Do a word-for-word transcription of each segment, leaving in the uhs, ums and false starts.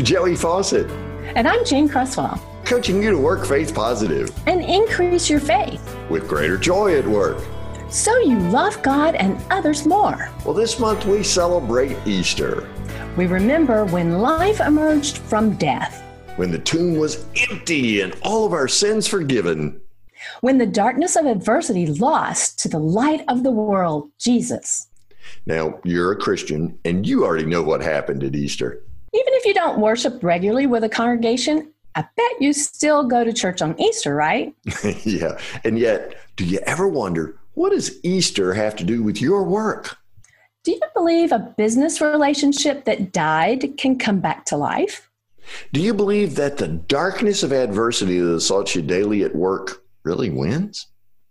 Doctor Joey Fawcett. And I'm Jane Cresswell. Coaching you to work faith positive. And increase your faith. With greater joy at work. So you love God and others more. Well, this month we celebrate Easter. We remember when life emerged from death. When the tomb was empty and all of our sins forgiven. When the darkness of adversity lost to the light of the world, Jesus. Now, you're a Christian and you already know what happened at Easter. Even if you don't worship regularly with a congregation, I bet you still go to church on Easter, right? Yeah. And yet, do you ever wonder, what does Easter have to do with your work? Do you believe a business relationship that died can come back to life? Do you believe that the darkness of adversity that assaults you daily at work really wins?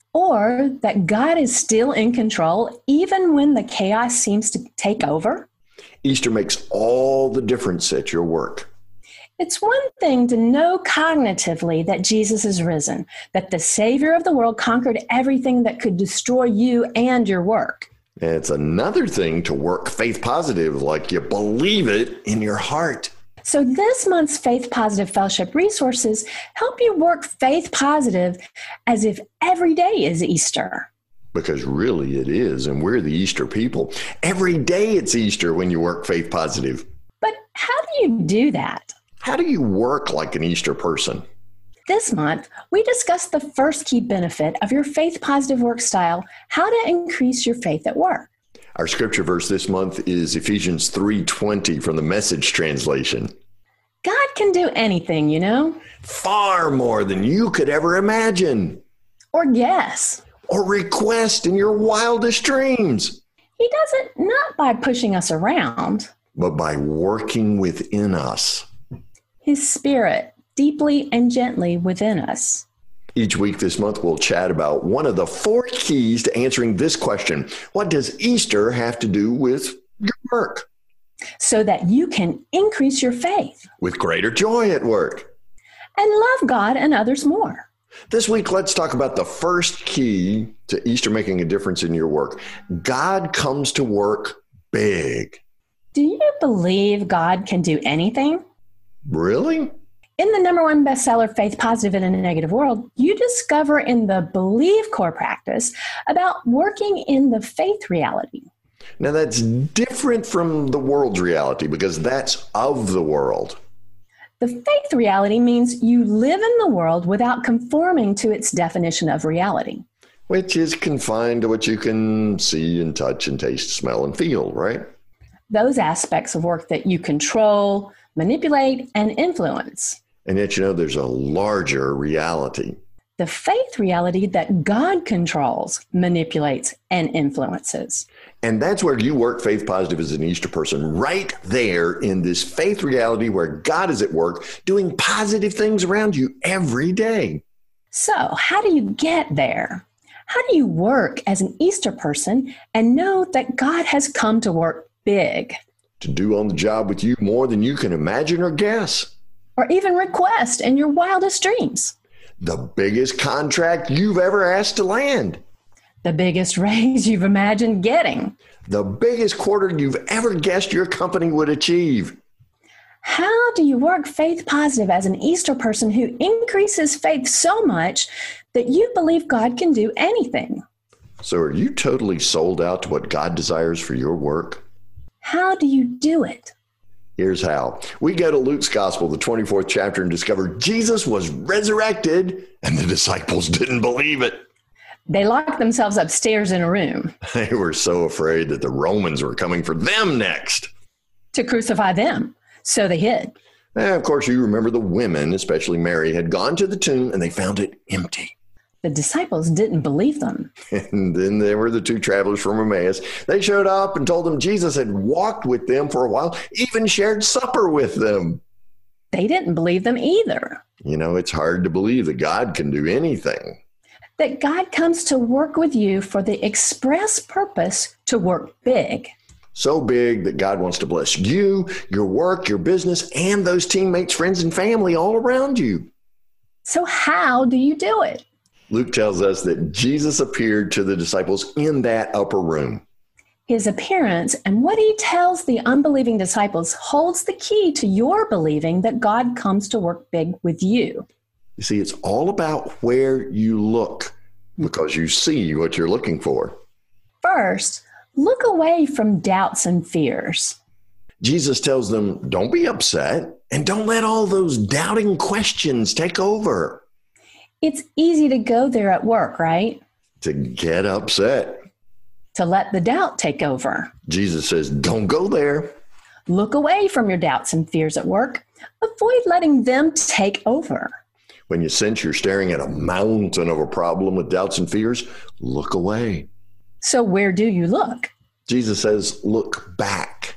Or that God is still in control even when the chaos seems to take over? Easter makes all the difference at your work. It's one thing to know cognitively that Jesus is risen, that the Savior of the world conquered everything that could destroy you and your work. And it's another thing to work faith positive, like you believe it in your heart. So this month's Faith Positive Fellowship resources help you work faith positive as if every day is Easter. Because really it is, and we're the Easter people. Every day it's Easter when you work faith positive. But how do you do that? How do you work like an Easter person? This month, we discuss the first key benefit of your faith positive work style, how to increase your faith at work. Our scripture verse this month is Ephesians three twenty from the Message translation. God can do anything, you know. Far more than you could ever imagine. Or guess. Or request in your wildest dreams. He does it not by pushing us around, but by working within us. His Spirit deeply and gently within us. Each week this month, we'll chat about one of the four keys to answering this question. What does Easter have to do with your work? So that you can increase your faith. With greater joy at work. And love God and others more. This week, let's talk about the first key to Easter making a difference in your work. God comes to work big. Do you believe God can do anything? Really? In the number one bestseller, Faith Positive in a Negative World, you discover in the Believe core practice about working in the faith reality. Now that's different from the world's reality because that's of the world. The faith reality means you live in the world without conforming to its definition of reality. Which is confined to what you can see and touch and taste, smell and feel, right? Those aspects of work that you control, manipulate, and influence. And yet, you know, there's a larger reality. The faith reality that God controls, manipulates, and influences. And that's where you work faith positive as an Easter person, right there in this faith reality where God is at work doing positive things around you every day. So how do you get there? How do you work as an Easter person and know that God has come to work big? To do on the job with you more than you can imagine or guess. Or even request in your wildest dreams. The biggest contract you've ever asked to land. The biggest raise you've imagined getting. The biggest quarter you've ever guessed your company would achieve. How do you work faith positive as an Easter person who increases faith so much that you believe God can do anything? So are you totally sold out to what God desires for your work? How do you do it? Here's how. We go to Luke's Gospel, the twenty-fourth chapter, and discover Jesus was resurrected, and the disciples didn't believe it. They locked themselves upstairs in a room. They were so afraid that the Romans were coming for them next. To crucify them. So they hid. And of course, you remember the women, especially Mary, had gone to the tomb, and they found it empty. The disciples didn't believe them. And then there were the two travelers from Emmaus. They showed up and told them Jesus had walked with them for a while, even shared supper with them. They didn't believe them either. You know, it's hard to believe that God can do anything. That God comes to work with you for the express purpose to work big. So big that God wants to bless you, your work, your business, and those teammates, friends, and family all around you. So how do you do it? Luke tells us that Jesus appeared to the disciples in that upper room. His appearance and what he tells the unbelieving disciples holds the key to your believing that God comes to work big with you. You see, it's all about where you look because you see what you're looking for. First, look away from doubts and fears. Jesus tells them, don't be upset and don't let all those doubting questions take over. It's easy to go there at work, right? To get upset. To let the doubt take over. Jesus says, don't go there. Look away from your doubts and fears at work. Avoid letting them take over. When you sense you're staring at a mountain of a problem with doubts and fears, look away. So where do you look? Jesus says, look back.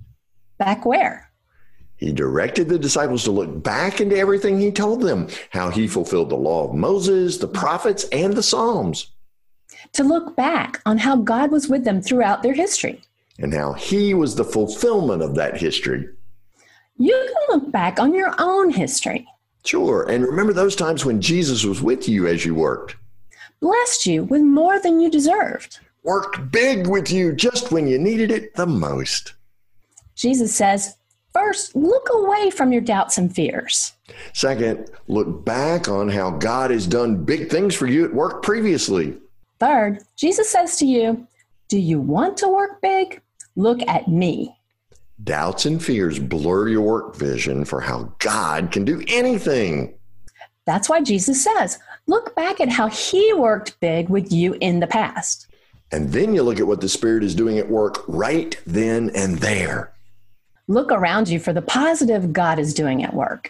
Back where? He directed the disciples to look back into everything he told them, how he fulfilled the law of Moses, the prophets, and the Psalms. To look back on how God was with them throughout their history. And how he was the fulfillment of that history. You can look back on your own history. Sure, and remember those times when Jesus was with you as you worked. Blessed you with more than you deserved. Worked big with you just when you needed it the most. Jesus says, first, look away from your doubts and fears. Second, look back on how God has done big things for you at work previously. Third, Jesus says to you, do you want to work big? Look at me. Doubts and fears blur your work vision for how God can do anything. That's why Jesus says, look back at how he worked big with you in the past. And then you look at what the Spirit is doing at work right then and there. Look around you for the positive God is doing at work.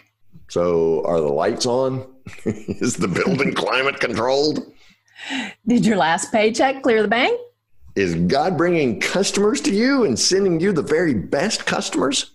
So are the lights on? Is the building climate controlled? Did your last paycheck clear the bank? Is God bringing customers to you and sending you the very best customers?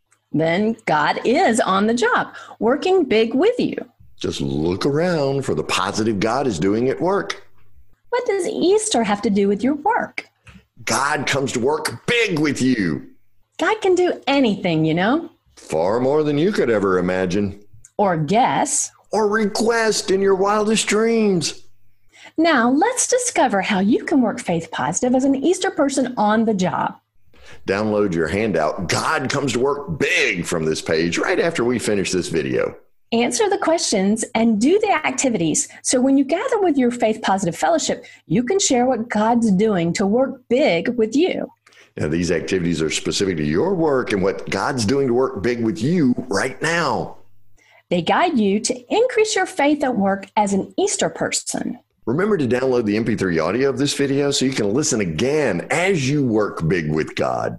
Then God is on the job, working big with you. Just look around for the positive God is doing at work. What does Easter have to do with your work? God comes to work big with you. God can do anything, you know. Far more than you could ever imagine. Or guess. Or request in your wildest dreams. Now, let's discover how you can work faith positive as an Easter person on the job. Download your handout, God Comes to Work Big, from this page right after we finish this video. Answer the questions and do the activities. So when you gather with your faith positive fellowship, you can share what God's doing to work big with you. Now, these activities are specific to your work and what God's doing to work big with you right now. They guide you to increase your faith at work as an Easter person. Remember to download the M P three audio of this video so you can listen again as you work big with God.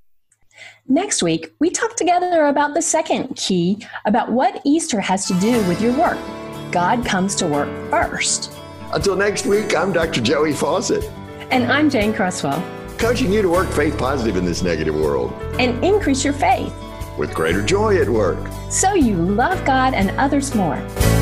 Next week, we talk together about the second key about what Easter has to do with your work. God comes to work first. Until next week, I'm Doctor Joey Fawcett. And I'm Jane Cresswell. Coaching you to work faith positive in this negative world. And increase your faith. With greater joy at work. So you love God and others more.